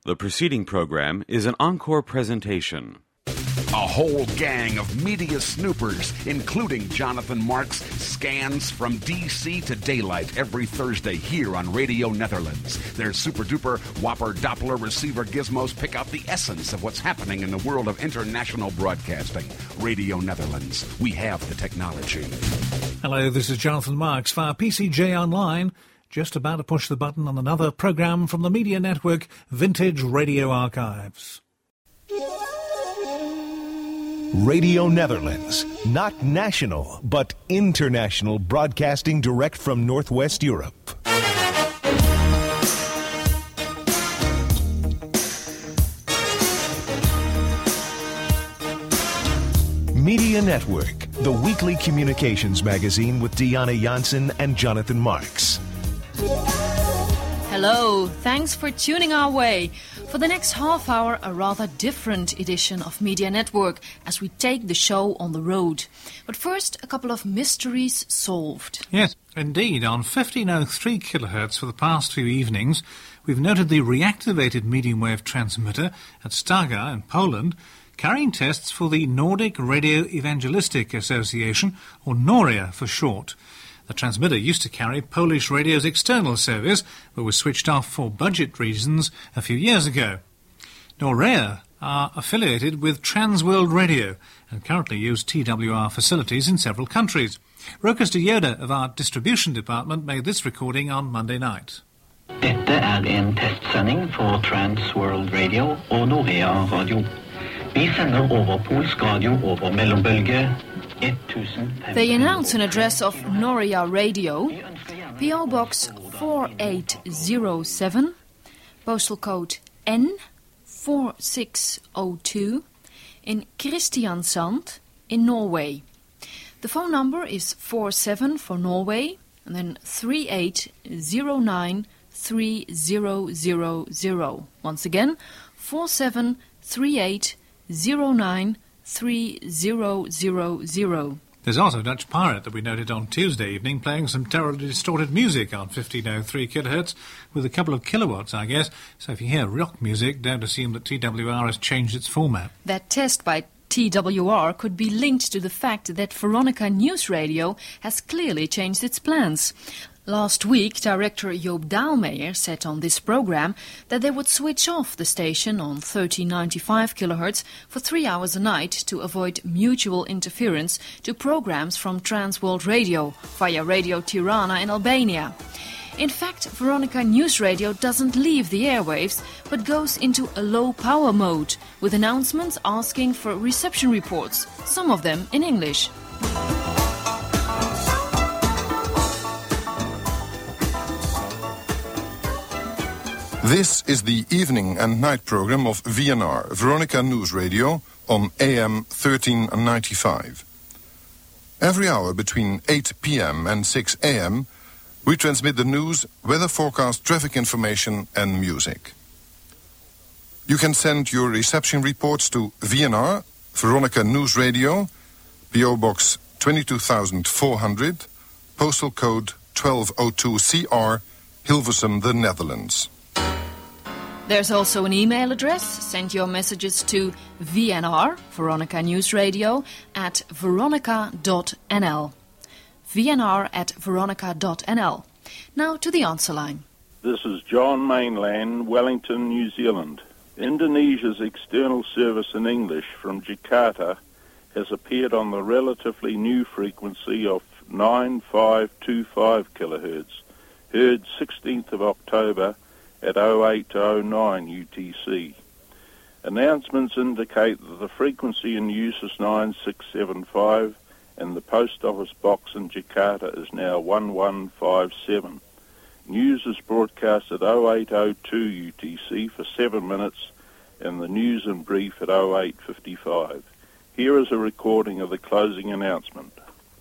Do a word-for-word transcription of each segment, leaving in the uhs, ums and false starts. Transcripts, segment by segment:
The preceding program is an encore presentation. A whole gang of media snoopers, including Jonathan Marks, scans from D C to daylight every Thursday here on Radio Netherlands. Their super-duper whopper Doppler receiver gizmos pick out the essence of what's happening in the world of international broadcasting. Radio Netherlands, we have the technology. Hello, this is Jonathan Marks via P C J Online. Just about to push the button on another programme from the media network Vintage Radio Archives. Radio Netherlands, not national, but international broadcasting direct from Northwest Europe. Media Network, the weekly communications magazine with Diana Janssen and Jonathan Marks. Hello, thanks for tuning our way. For the next half hour, a rather different edition of Media Network as we take the show on the road. But first, a couple of mysteries solved. Yes, indeed. On fifteen oh three kilohertz for the past few evenings, we've noted the reactivated medium wave transmitter at Stargard in Poland carrying tests for the Nordic Radio Evangelistic Association, or NORIA for short. The transmitter used to carry Polish radio's external service, but was switched off for budget reasons a few years ago. NORIA are affiliated with Transworld Radio and currently use T W R facilities in several countries. Rokas de Yoda of our distribution department made this recording on Monday night. Dette er en testsending for Transworld Radio og NORIA Radio. Vi sender over polsk radio over mellombølge. They announce an address of NORIA Radio, P O Box four eight zero seven, postal code N four six zero two, in Kristiansand in Norway. The phone number is four seven for Norway, and then three eight zero nine three zero zero zero. Once again, four seven three eight zero nine three zero zero zero. There's also a Dutch pirate that we noted on Tuesday evening playing some terribly distorted music on fifteen oh three kilohertz with a couple of kilowatts, I guess. So if you hear rock music, don't assume that T W R has changed its format. That test by T W R could be linked to the fact that Veronica News Radio has clearly changed its plans. Last week, director Joop Daalmeijer said on this program that they would switch off the station on thirteen ninety-five kilohertz for three hours a night to avoid mutual interference to programs from Transworld Radio via Radio Tirana in Albania. In fact, Veronica News Radio doesn't leave the airwaves, but goes into a low-power mode, with announcements asking for reception reports, some of them in English. This is the evening and night program of V N R, Veronica News Radio, on A M thirteen ninety-five. Every hour between eight p.m. and six a.m., we transmit the news, weather forecast, traffic information and music. You can send your reception reports to V N R, Veronica News Radio, P O Box twenty-two thousand four hundred, postal code twelve oh two C R, Hilversum, the Netherlands. There's also an email address. Send your messages to V N R, Veronica News Radio, at veronica dot n l. V N R at veronica dot n l. Now to the answer line. This is John Mainland, Wellington, New Zealand. Indonesia's external service in English from Jakarta has appeared on the relatively new frequency of nine five two five kilohertz, heard sixteenth of October at oh eight oh nine U T C. Announcements indicate that the frequency in use is nine six seven five and the post office box in Jakarta is now one one five seven. News is broadcast at oh eight oh two U T C for seven minutes and the news in brief at oh eight fifty-five. Here is a recording of the closing announcement.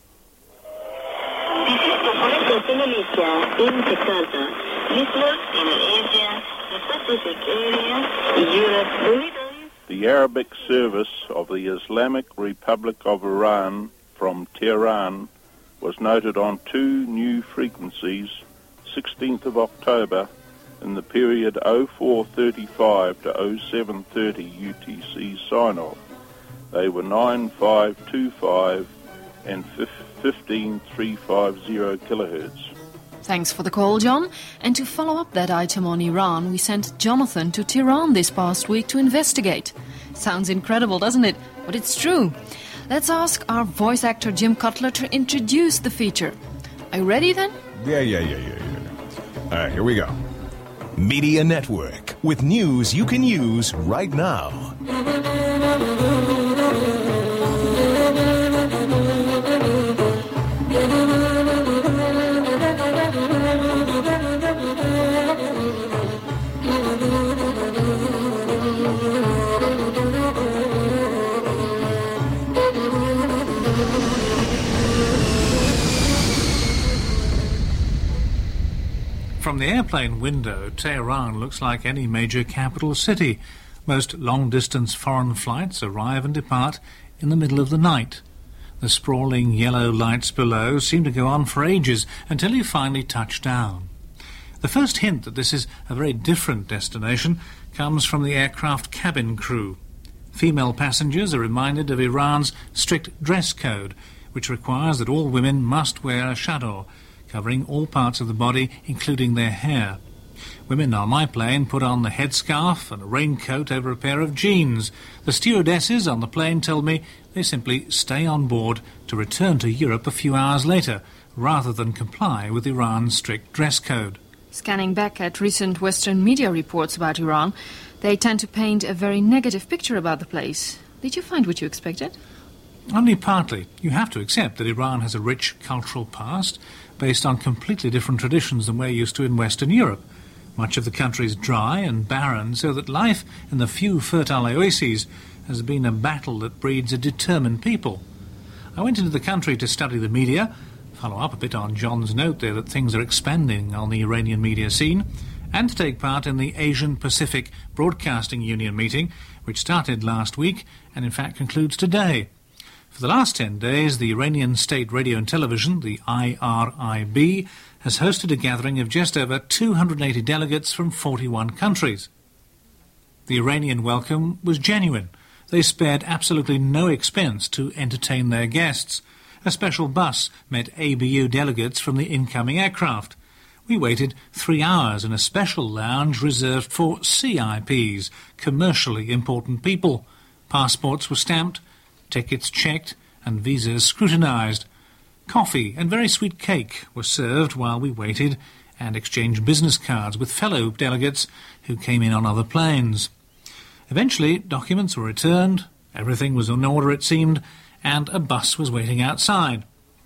This is the voice of Indonesia in Jakarta. Listeners in Asia, the Pacific area, Europe. The Arabic service of the Islamic Republic of Iran from Tehran was noted on two new frequencies, sixteenth of October in the period oh four thirty-five to oh seven thirty U T C sign-off. They were nine five two five and fifteen three fifty kilohertz. Thanks for the call, John. And to follow up that item on Iran, we sent Jonathan to Tehran this past week to investigate. Sounds incredible, doesn't it? But it's true. Let's ask our voice actor Jim Cutler to introduce the feature. Are you ready then? Yeah, yeah, yeah, yeah, yeah. All right, here we go. Media Network, with news you can use right now. From the airplane window, Tehran looks like any major capital city. Most long-distance foreign flights arrive and depart in the middle of the night. The sprawling yellow lights below seem to go on for ages until you finally touch down. The first hint that this is a very different destination comes from the aircraft cabin crew. Female passengers are reminded of Iran's strict dress code, which requires that all women must wear a chador, covering all parts of the body, including their hair. Women on my plane put on the headscarf and a raincoat over a pair of jeans. The stewardesses on the plane told me they simply stay on board to return to Europe a few hours later, rather than comply with Iran's strict dress code. Scanning back at recent Western media reports about Iran, they tend to paint a very negative picture about the place. Did you find what you expected? Only partly. You have to accept that Iran has a rich cultural past, based on completely different traditions than we're used to in Western Europe. Much of the country is dry and barren, so that life in the few fertile oases has been a battle that breeds a determined people. I went into the country to study the media, follow up a bit on John's note there that things are expanding on the Iranian media scene, and to take part in the Asian Pacific Broadcasting Union meeting, which started last week and in fact concludes today. For the last ten days, the Iranian State Radio and Television, the I R I B, has hosted a gathering of just over two hundred eighty delegates from forty-one countries. The Iranian welcome was genuine. They spared absolutely no expense to entertain their guests. A special bus met A B U delegates from the incoming aircraft. We waited three hours in a special lounge reserved for C I Ps, commercially important people. Passports were stamped, tickets checked, and visas scrutinised. Coffee and very sweet cake were served while we waited and exchanged business cards with fellow delegates who came in on other planes. Eventually, documents were returned, everything was in order it seemed, and a bus was waiting outside.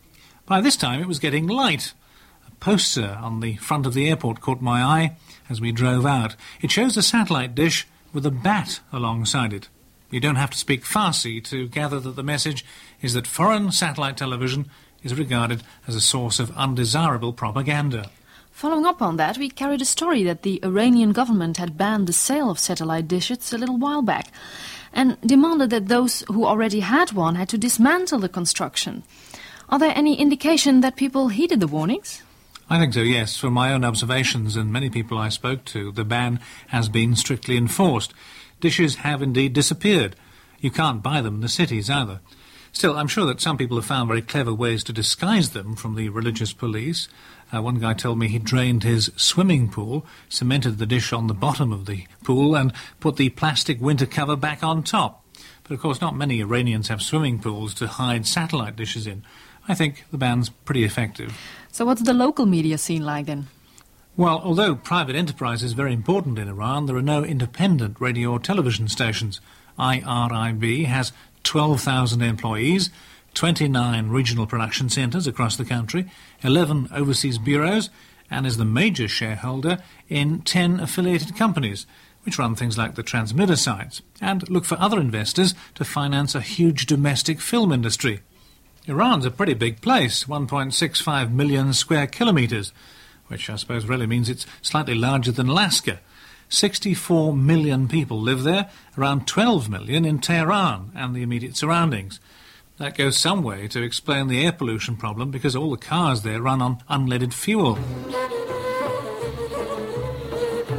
By this time it was getting light. A poster on the front of the airport caught my eye as we drove out. It shows a satellite dish with a bat alongside it. You don't have to speak Farsi to gather that the message is that foreign satellite television is regarded as a source of undesirable propaganda. Following up on that, we carried a story that the Iranian government had banned the sale of satellite dishes a little while back and demanded that those who already had one had to dismantle the construction. Are there any indication that people heeded the warnings? I think so, yes. From my own observations and many people I spoke to, the ban has been strictly enforced. Dishes have indeed disappeared. You can't buy them in the cities either. Still, I'm sure that some people have found very clever ways to disguise them from the religious police. Uh, one guy told me he drained his swimming pool, cemented the dish on the bottom of the pool, and put the plastic winter cover back on top. But of course not many Iranians have swimming pools to hide satellite dishes in. I think the ban's pretty effective. So what's the local media scene like then? Well, although private enterprise is very important in Iran, there are no independent radio or television stations. I R I B has twelve thousand employees, twenty-nine regional production centres across the country, eleven overseas bureaus, and is the major shareholder in ten affiliated companies, which run things like the transmitter sites, and look for other investors to finance a huge domestic film industry. Iran's a pretty big place, one point six five million square kilometres, which I suppose really means it's slightly larger than Alaska. sixty-four million people live there, around twelve million in Tehran and the immediate surroundings. That goes some way to explain the air pollution problem because all the cars there run on unleaded fuel.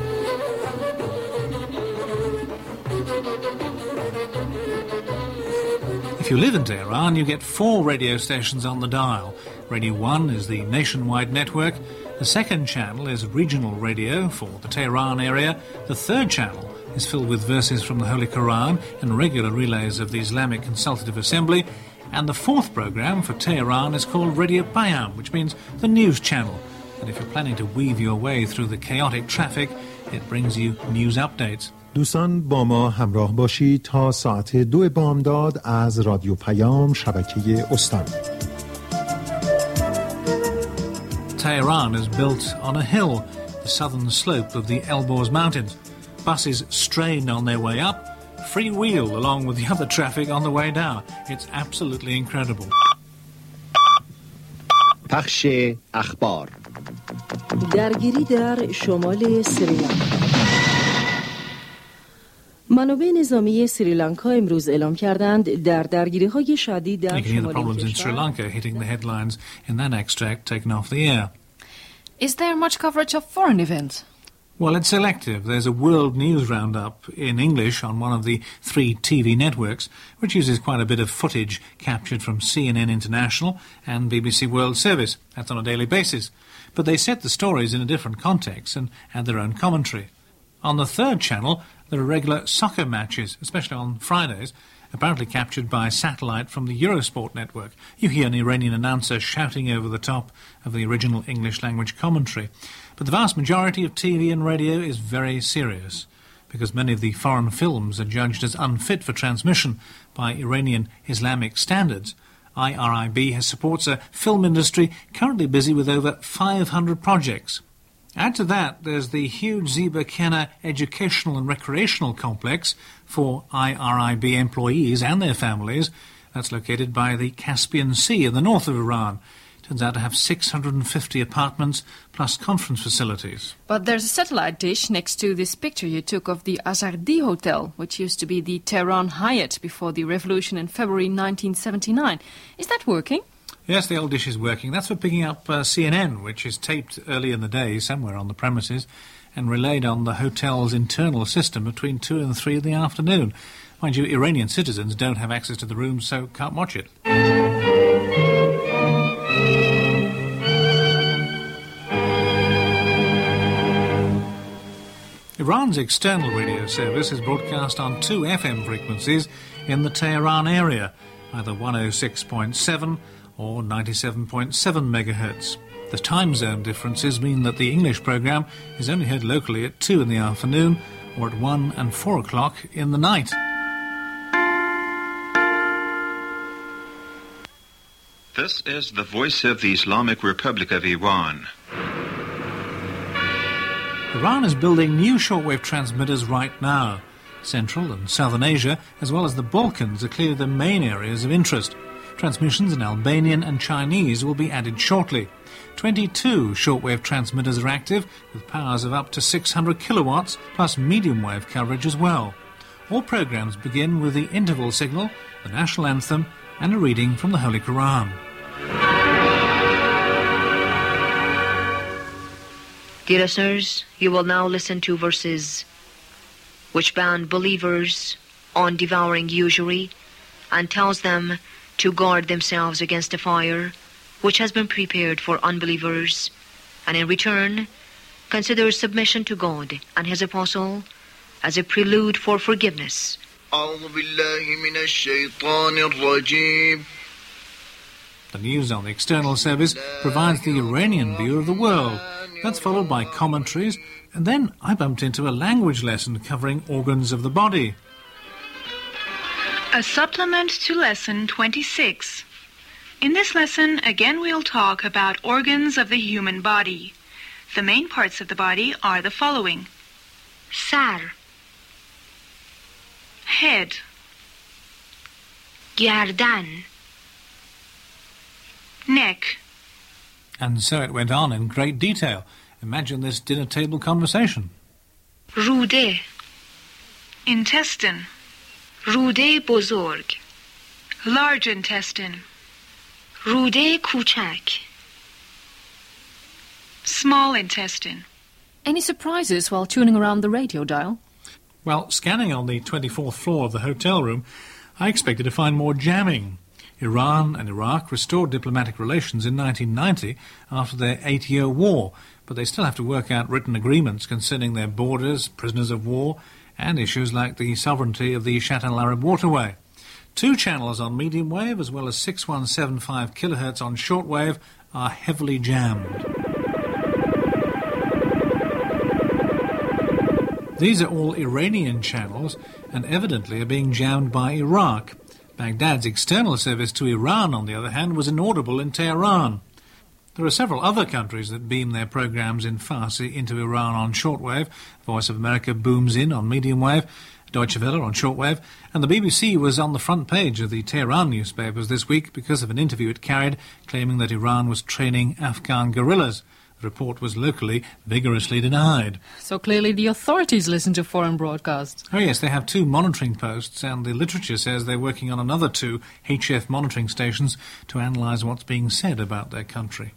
If you live in Tehran, you get four radio stations on the dial. Radio one is the nationwide network. The second channel is regional radio for the Tehran area. The third channel is filled with verses from the Holy Quran and regular relays of the Islamic Consultative Assembly. And the fourth programme for Tehran is called Radio Payam, which means the news channel. And if you're planning to weave your way through the chaotic traffic, it brings you news updates. دوستان با ما همراه باشید تا ساعت دو بامداد از رادیو پیام شبکه استان. Tehran is built on a hill, the southern slope of the Elborz Mountains. Buses strain on their way up, freewheel along with the other traffic on the way down. It's absolutely incredible. پخش اخبار. درگیری در شمال سریلانکا. منابع نظامی سریلانکا امروز اعلام کردند در درگیری‌های شدید در شمال کشور. Is there much coverage of foreign events? Well, it's selective. There's a world news roundup in English on one of the three T V networks, which uses quite a bit of footage captured from C N N International and B B C World Service. That's on a daily basis. But they set the stories in a different context and add their own commentary. On the third channel, there are regular soccer matches, especially on Fridays, apparently captured by satellite from the Eurosport network. You hear an Iranian announcer shouting over the top of the original English-language commentary. But the vast majority of T V and radio is very serious, because many of the foreign films are judged as unfit for transmission by Iranian Islamic standards. I R I B supports a film industry currently busy with over five hundred projects. Add to that, there's the huge Ziba Kena educational and recreational complex for I R I B employees and their families. That's located by the Caspian Sea in the north of Iran. Turns out to have six hundred fifty apartments plus conference facilities. But there's a satellite dish next to this picture you took of the Azardi Hotel, which used to be the Tehran Hyatt before the revolution in February nineteen seventy-nine. Is that working? Yes, the old dish is working. That's for picking up uh, C N N, which is taped early in the day somewhere on the premises and relayed on the hotel's internal system between two and three in the afternoon. Mind you, Iranian citizens don't have access to the room, so can't watch it. Iran's external radio service is broadcast on two F M frequencies in the Tehran area, either one oh six point seven or ninety-seven point seven megahertz. The time zone differences mean that the English programme is only heard locally at two in the afternoon or at one and four o'clock in the night. This is the voice of the Islamic Republic of Iran. Iran is building new shortwave transmitters right now. Central and Southern Asia, as well as the Balkans, are clearly the main areas of interest. Transmissions in Albanian and Chinese will be added shortly. twenty-two shortwave transmitters are active, with powers of up to six hundred kilowatts, plus medium wave coverage as well. All programmes begin with the interval signal, the national anthem, and a reading from the Holy Quran. Dear listeners, you will now listen to verses which ban believers on devouring usury and tells them to guard themselves against the fire which has been prepared for unbelievers, and in return consider submission to God and His Apostle as a prelude for forgiveness. The news on the external service provides the Iranian view of the world. That's followed by commentaries, and then I bumped into a language lesson covering organs of the body. A supplement to lesson twenty-six. In this lesson, again we'll talk about organs of the human body. The main parts of the body are the following: Sar, head, Gardan, neck. And so it went on in great detail. Imagine this dinner table conversation. Rude, intestine, Rude bozorg, large intestine, Rude kuchak, small intestine. Any surprises while tuning around the radio dial? Well, scanning on the twenty-fourth floor of the hotel room, I expected to find more jamming. Iran and Iraq restored diplomatic relations in nineteen ninety after their eight-year war, but they still have to work out written agreements concerning their borders, prisoners of war, and issues like the sovereignty of the Shatt al-Arab waterway. Two channels on medium wave as well as six one seven five kilohertz on shortwave are heavily jammed. These are all Iranian channels and evidently are being jammed by Iraq. Baghdad's external service to Iran, on the other hand, was inaudible in Tehran. There are several other countries that beam their programs in Farsi into Iran on shortwave. Voice of America booms in on medium wave, Deutsche Welle on shortwave, and the B B C was on the front page of the Tehran newspapers this week because of an interview it carried claiming that Iran was training Afghan guerrillas. The report was locally vigorously denied. So clearly the authorities listen to foreign broadcasts. Oh yes, they have two monitoring posts, and the literature says they're working on another two H F monitoring stations to analyse what's being said about their country.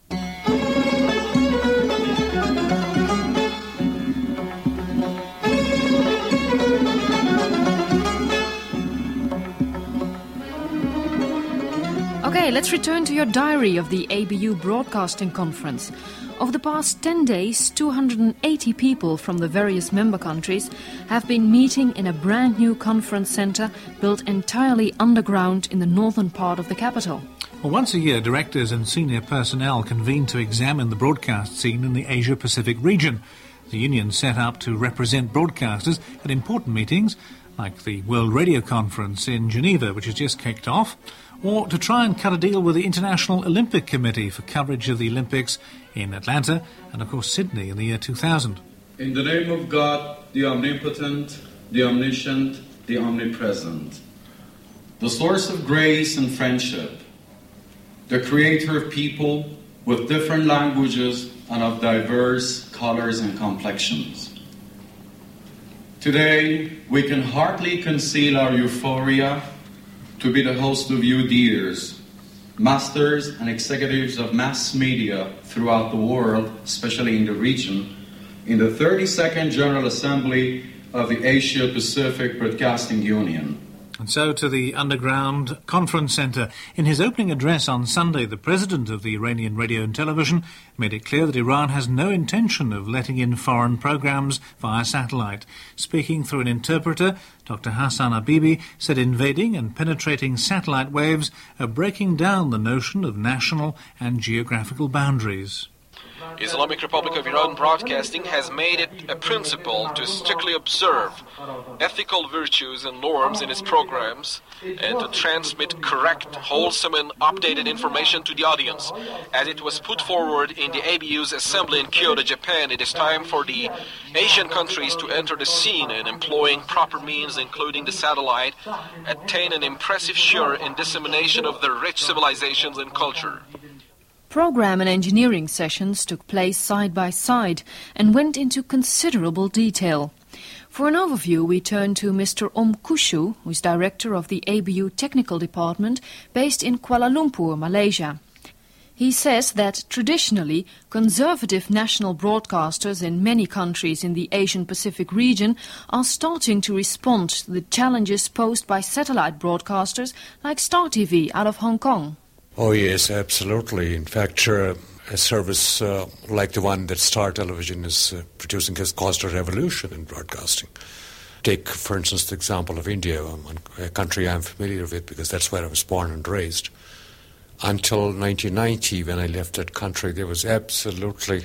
Okay, let's return to your diary of the A B U Broadcasting Conference. Over the past ten days, two hundred eighty people from the various member countries have been meeting in a brand new conference centre built entirely underground in the northern part of the capital. Well, once a year, directors and senior personnel convene to examine the broadcast scene in the Asia-Pacific region. The union set up to represent broadcasters at important meetings, like the World Radio Conference in Geneva, which has just kicked off, or to try and cut a deal with the International Olympic Committee for coverage of the Olympics in Atlanta and, of course, Sydney in the year two thousand. In the name of God, the omnipotent, the omniscient, the omnipresent, the source of grace and friendship, the creator of people with different languages and of diverse colors and complexions. Today, we can hardly conceal our euphoria to be the host of you dears, masters and executives of mass media throughout the world, especially in the region, in the thirty-second General Assembly of the Asia-Pacific Broadcasting Union. And so to the underground conference centre. In his opening address on Sunday, the president of the Iranian Radio and Television made it clear that Iran has no intention of letting in foreign programmes via satellite. Speaking through an interpreter, Doctor Hassan Habibi said invading and penetrating satellite waves are breaking down the notion of national and geographical boundaries. Islamic Republic of Iran Broadcasting has made it a principle to strictly observe ethical virtues and norms in its programs and to transmit correct, wholesome and updated information to the audience. As it was put forward in the A B U's assembly in Kyoto, Japan, it is time for the Asian countries to enter the scene and, employing proper means, including the satellite, attain an impressive share in dissemination of their rich civilizations and culture. Program and engineering sessions took place side by side and went into considerable detail. For an overview, we turn to Mister Om Kushu, who is director of the A B U Technical Department based in Kuala Lumpur, Malaysia. He says that traditionally, conservative national broadcasters in many countries in the Asian-Pacific region are starting to respond to the challenges posed by satellite broadcasters like Star T V out of Hong Kong. Oh, yes, absolutely. In fact, uh, a service uh, like the one that Star Television is uh, producing has caused a revolution in broadcasting. Take, for instance, the example of India, a country I'm familiar with because that's where I was born and raised. Until nineteen ninety, when I left that country, there was absolutely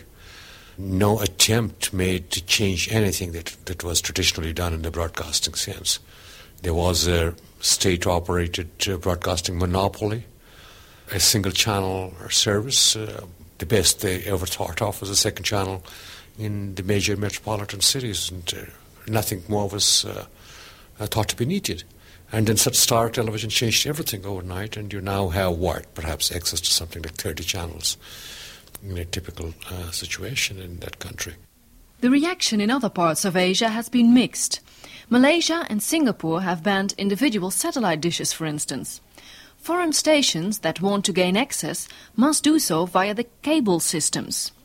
no attempt made to change anything that, that was traditionally done in the broadcasting sense. There was a state-operated uh, broadcasting monopoly, a single channel service. Uh, the best they ever thought of was a second channel in the major metropolitan cities, and uh, nothing more was uh, uh, thought to be needed. And then such Star Television changed everything overnight, and you now have what? Perhaps access to something like thirty channels in a typical uh, situation in that country. The reaction in other parts of Asia has been mixed. Malaysia and Singapore have banned individual satellite dishes, for instance. Foreign stations that want to gain access must do so via the cable systems.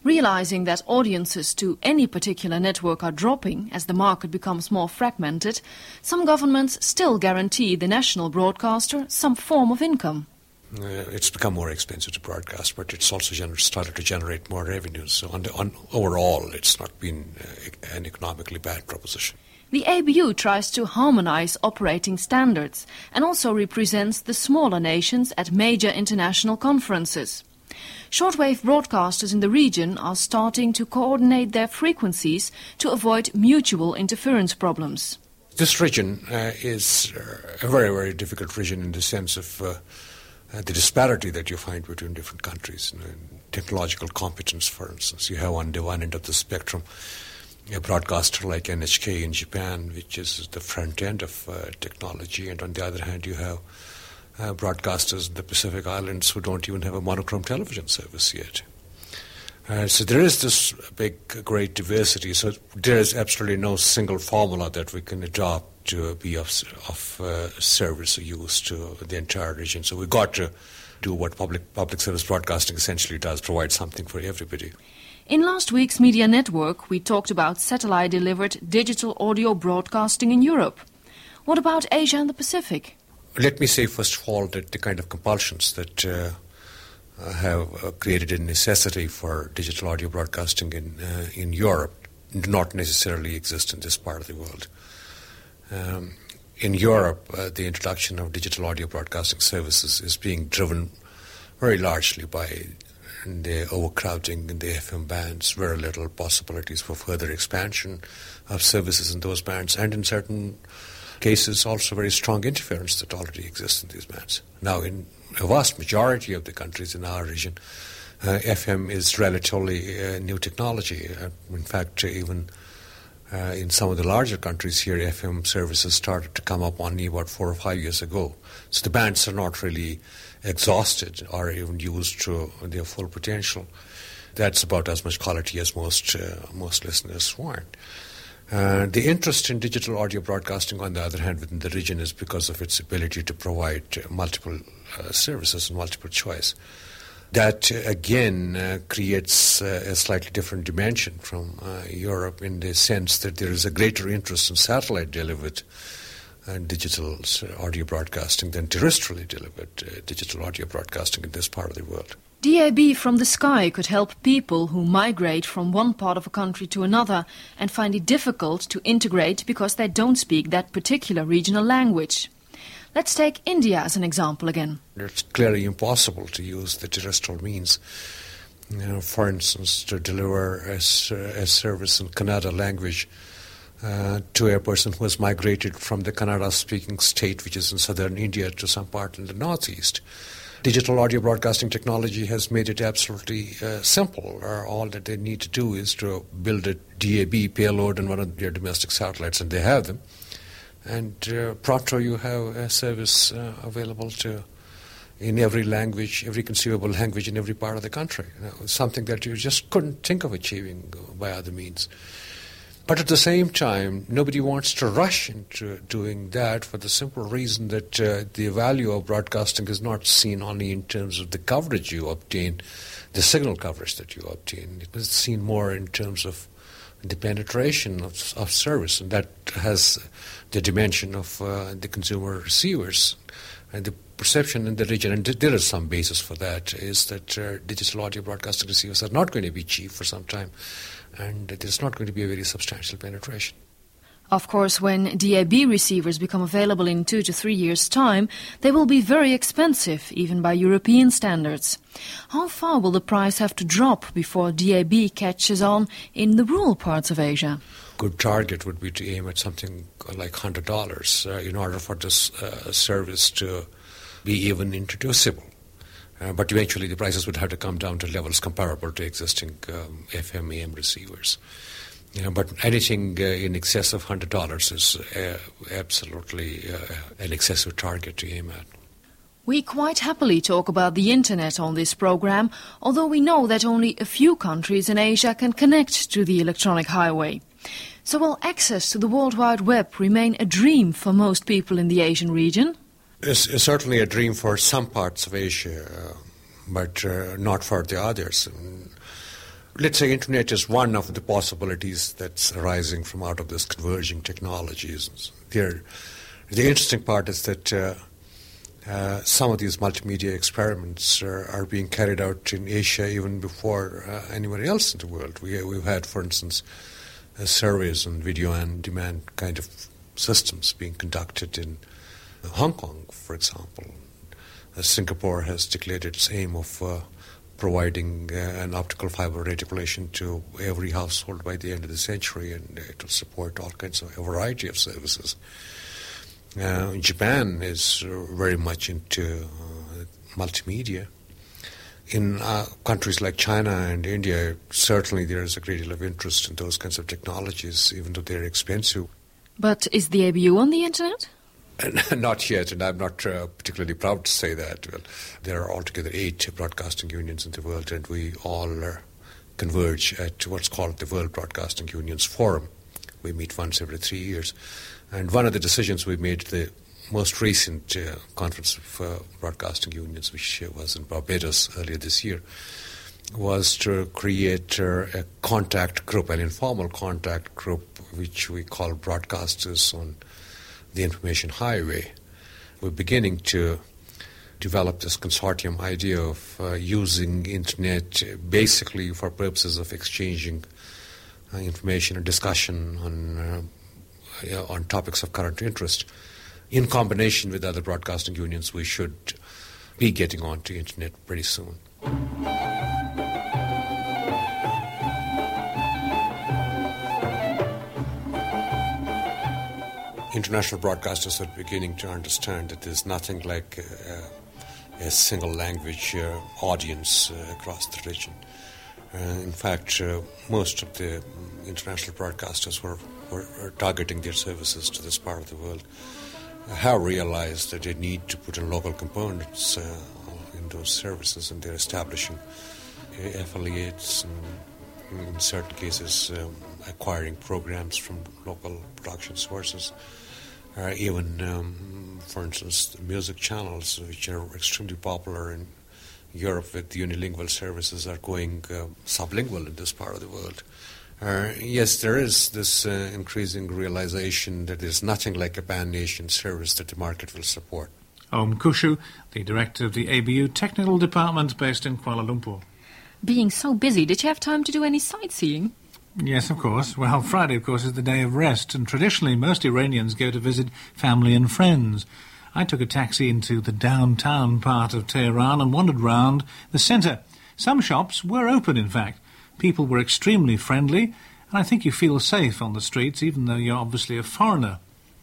Realizing that audiences to any particular network are dropping as the market becomes more fragmented, some governments still guarantee the national broadcaster some form of income. Uh, it's become more expensive to broadcast, but it's also gener- started to generate more revenues. So on the, on, overall, it's not been uh, an economically bad proposition. The A B U tries to harmonize operating standards and also represents the smaller nations at major international conferences. Shortwave broadcasters in the region are starting to coordinate their frequencies to avoid mutual interference problems. This region uh, is uh, a very, very difficult region in the sense of uh, uh, the disparity that you find between different countries. You know, in technological competence, for instance, you have on the one end of the spectrum a broadcaster like N H K in Japan, which is the front end of uh, technology, and on the other hand you have Uh, broadcasters in the Pacific Islands who don't even have a monochrome television service yet. Uh, so there is this big, great diversity. So there is absolutely no single formula that we can adopt to be of, of uh, service or use to the entire region. So we've got to do what public public service broadcasting essentially does, provide something for everybody. In last week's Media Network, we talked about satellite-delivered digital audio broadcasting in Europe. What about Asia and the Pacific? Let me say, first of all, that the kind of compulsions that uh, have uh, created a necessity for digital audio broadcasting in uh, in Europe do not necessarily exist in this part of the world. Um, in Europe, uh, the introduction of digital audio broadcasting services is being driven very largely by the overcrowding in the F M bands, very little possibilities for further expansion of services in those bands, and in certain cases also very strong interference that already exists in these bands. Now, in a vast majority of the countries in our region, uh, F M is relatively uh, new technology. Uh, in fact, uh, even uh, in some of the larger countries here, F M services started to come up only about four or five years ago. So the bands are not really exhausted or even used to their full potential. That's about as much quality as most uh, most listeners want. Uh, the interest in digital audio broadcasting, on the other hand, within the region is because of its ability to provide uh, multiple uh, services and multiple choice. That, uh, again, uh, creates uh, a slightly different dimension from uh, Europe in the sense that there is a greater interest in satellite-delivered uh, digital audio broadcasting than terrestrially delivered uh, digital audio broadcasting in this part of the world. D A B from the sky could help people who migrate from one part of a country to another and find it difficult to integrate because they don't speak that particular regional language. Let's take India as an example again. It's clearly impossible to use the terrestrial means, you know, for instance, to deliver a, a service in Kannada language uh, to a person who has migrated from the Kannada-speaking state, which is in southern India, to some part in the northeast. Digital audio broadcasting technology has made it absolutely uh, simple. Uh, all that they need to do is to build a D A B payload on one of their domestic satellites, and they have them. And uh, pronto, you have a service uh, available to in every language, every conceivable language in every part of the country. You know, something that you just couldn't think of achieving by other means. But at the same time, nobody wants to rush into doing that for the simple reason that uh, the value of broadcasting is not seen only in terms of the coverage you obtain, the signal coverage that you obtain. It is seen more in terms of the penetration of, of service, and that has the dimension of uh, the consumer receivers. And the perception in the region, and there is some basis for that, is that uh, digital audio broadcasting receivers are not going to be cheap for some time, and there's not going to be a very substantial penetration. Of course, when D A B receivers become available in two to three years' time, they will be very expensive, even by European standards. How far will the price have to drop before D A B catches on in the rural parts of Asia? Good target would be to aim at something like one hundred dollars uh, in order for this uh, service to be even introducible. Uh, but eventually the prices would have to come down to levels comparable to existing um, F M A M receivers. You know, but anything uh, in excess of one hundred dollars is uh, absolutely uh, an excessive target to aim at. We quite happily talk about the Internet on this program, although we know that only a few countries in Asia can connect to the electronic highway. So will access to the World Wide Web remain a dream for most people in the Asian region? It's, it's certainly a dream for some parts of Asia, uh, but uh, not for the others. let's say Internet is one of the possibilities that's arising from out of this converging technologies. There, the interesting part is that uh, uh, some of these multimedia experiments are, are being carried out in Asia even before uh, anywhere else in the world. We, we've had, for instance, uh, surveys on video on demand kind of systems being conducted in Hong Kong, for example. Uh, Singapore has declared its aim of uh, providing uh, an optical fiber reticulation to every household by the end of the century, and it will support all kinds of a variety of services. Uh, Japan is uh, very much into uh, multimedia. In uh, countries like China and India, certainly there is a great deal of interest in those kinds of technologies, even though they're expensive. But is the A B U on the Internet? Not yet, and I'm not uh, particularly proud to say that. Well, there are altogether eight broadcasting unions in the world, and we all uh, converge at what's called the World Broadcasting Unions Forum. We meet once every three years. And one of the decisions we made at the most recent uh, conference of uh, broadcasting unions, which uh, was in Barbados earlier this year, was to create uh, a contact group, an informal contact group, which we call Broadcasters on the Information Highway. We're beginning to develop this consortium idea of uh, using Internet basically for purposes of exchanging uh, information and discussion on uh, you know, on topics of current interest. In combination with other broadcasting unions, we should be getting onto Internet pretty soon. International broadcasters are beginning to understand that there's nothing like uh, a single language uh, audience uh, across the region. Uh, in fact, uh, most of the international broadcasters who are, were, are targeting their services to this part of the world uh, have realized that they need to put in local components uh, in those services, and they're establishing uh, affiliates and, in certain cases, um, acquiring programs from local production sources. Uh, even, um, for instance, music channels, which are extremely popular in Europe with unilingual services, are going uh, sublingual in this part of the world. Uh, yes, there is this uh, increasing realization that there's nothing like a pan-nation service that the market will support. Om Kushu, the director of the A B U Technical Department based in Kuala Lumpur. Being so busy, did you have time to do any sightseeing? Yes, of course. Well, Friday, of course, is the day of rest, and traditionally most Iranians go to visit family and friends. I took a taxi into the downtown part of Tehran and wandered round the centre. Some shops were open, in fact. People were extremely friendly, and I think you feel safe on the streets, even though you're obviously a foreigner.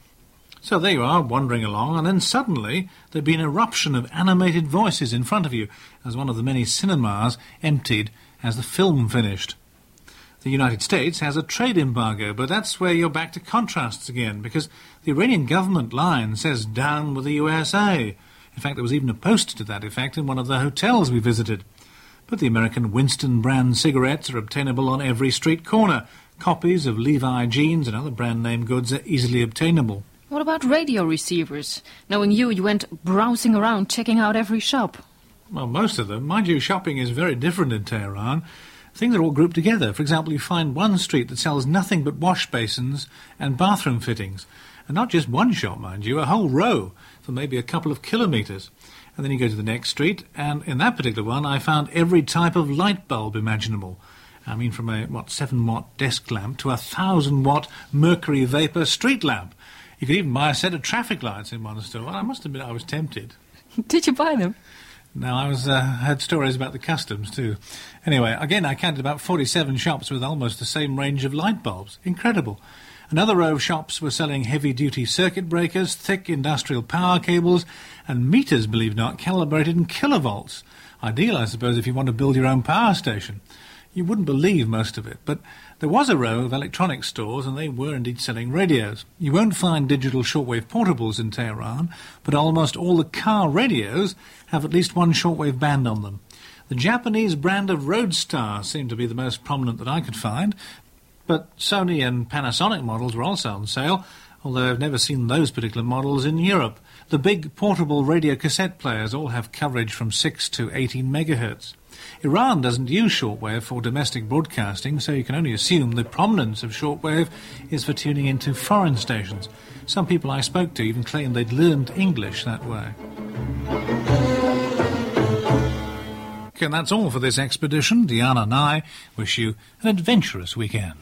So there you are, wandering along, and then suddenly there'd be an eruption of animated voices in front of you, as one of the many cinemas emptied as the film finished. The United States has a trade embargo, but that's where you're back to contrasts again, because the Iranian government line says down with the U S A. In fact, there was even a poster to that effect in one of the hotels we visited. But the American Winston brand cigarettes are obtainable on every street corner. Copies of Levi jeans and other brand name goods are easily obtainable. What about radio receivers? Knowing you, you went browsing around, checking out every shop. Well, most of them. Mind you, shopping is very different in Tehran. Things are all grouped together. For example, you find one street that sells nothing but wash basins and bathroom fittings. And not just one shop, mind you, a whole row for maybe a couple of kilometres. And then you go to the next street, and in that particular one I found every type of light bulb imaginable. I mean, from a, what, seven-watt desk lamp to a thousand-watt mercury vapour street lamp. You could even buy a set of traffic lights in one store. I must admit I was tempted. Did you buy them? No, I was uh, heard stories about the customs too. Anyway, again, I counted about forty-seven shops with almost the same range of light bulbs. Incredible. Another row of shops were selling heavy-duty circuit breakers, thick industrial power cables, and meters, believe it or not, calibrated in kilovolts. Ideal, I suppose, if you want to build your own power station. You wouldn't believe most of it, but there was a row of electronics stores, and they were indeed selling radios. You won't find digital shortwave portables in Tehran, but almost all the car radios have at least one shortwave band on them. The Japanese brand of Roadstar seemed to be the most prominent that I could find, but Sony and Panasonic models were also on sale, although I've never seen those particular models in Europe. The big portable radio cassette players all have coverage from six to eighteen megahertz. Iran doesn't use shortwave for domestic broadcasting, so you can only assume the prominence of shortwave is for tuning into foreign stations. Some people I spoke to even claimed they'd learned English that way. Okay, and that's all for this expedition. Diana and I wish you an adventurous weekend.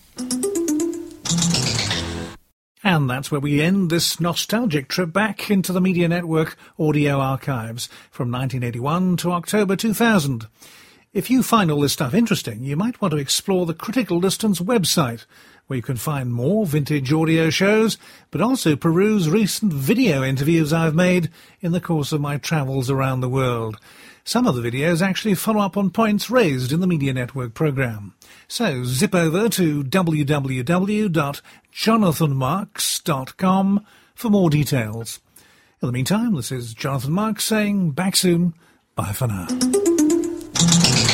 And that's where we end this nostalgic trip back into the Media Network audio archives from nineteen eighty-one to October two thousand. If you find all this stuff interesting, you might want to explore the Critical Distance website, where you can find more vintage audio shows, but also peruse recent video interviews I've made in the course of my travels around the world. Some of the videos actually follow up on points raised in the Media Network programme. So zip over to w w w dot jonathan marks dot com for more details. In the meantime, this is Jonathan Marks saying back soon. Bye for now.